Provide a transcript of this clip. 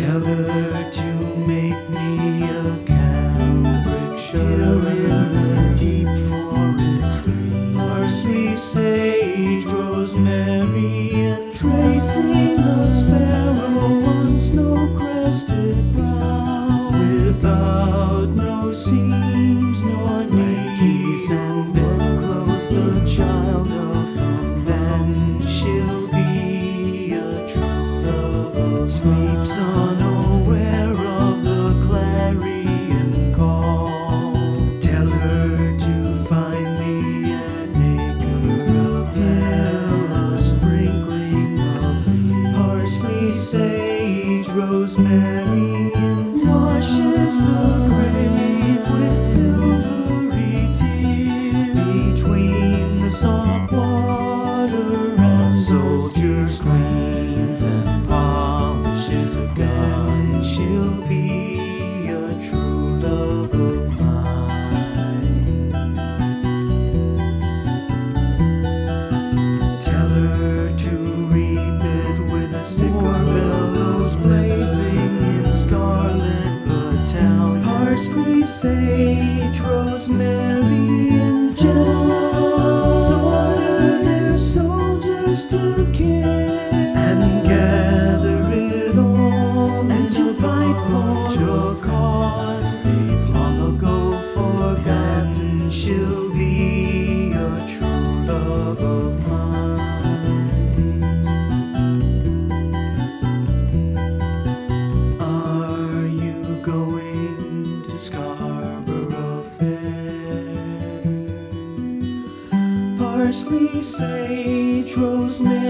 Tell her to make me a cambric shell in the deep forest green. Parsley, sage, rosemary, and tracing a sparrow on snow-crested brow, without no seams nor knees and bedclothes, the child of them. Then she'll be a true love, sleeps unaware of the clarion call. Tell her to find me an acre of hell, a sprinkling of leaves, parsley, sage, rosemary, and washes the grave with silvery tears. Between the salt water and soldiers' cleans and polishes a gun, she'll be a true love of mine. Tell her to reap it with a sycamore, bellows blazing in scarlet battalion, parsley, sage, rosemary, and gems. Order their soldiers to kill and gather it all, and to fight for your cause they've long ago forgotten. She'll be a true love of mine. Are you going to Scarborough Fair? Parsley, sage, rosemary,